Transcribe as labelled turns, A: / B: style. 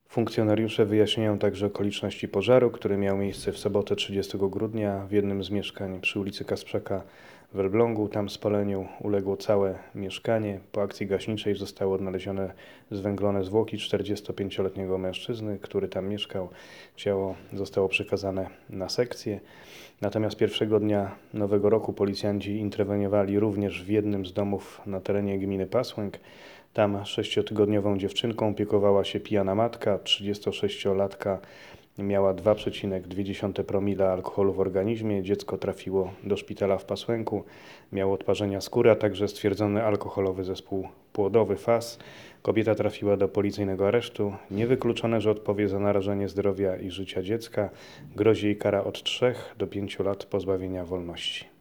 A: Funkcjonariusze wyjaśniają także okoliczności pożaru, który miał miejsce w sobotę 30 grudnia w jednym z mieszkań przy ulicy Kasprzaka w Elblągu. Tam spaleniu uległo całe mieszkanie. Po akcji gaśniczej zostały odnalezione zwęglone zwłoki 45-letniego mężczyzny, który tam mieszkał. Ciało zostało przekazane na sekcję. Natomiast pierwszego dnia Nowego Roku policjanci interweniowali również w jednym z domów na terenie gminy Pasłęk. Tam 6-tygodniową dziewczynką opiekowała się pijana matka. 36-latka miała 2,2 promila alkoholu w organizmie. Dziecko trafiło do szpitala w Pasłęku. Miało odparzenia skóry, a także stwierdzony alkoholowy zespół płodowy FAS. Kobieta trafiła do policyjnego aresztu. Niewykluczone, że odpowie za narażenie zdrowia i życia dziecka. Grozi jej kara od 3 do 5 lat pozbawienia wolności.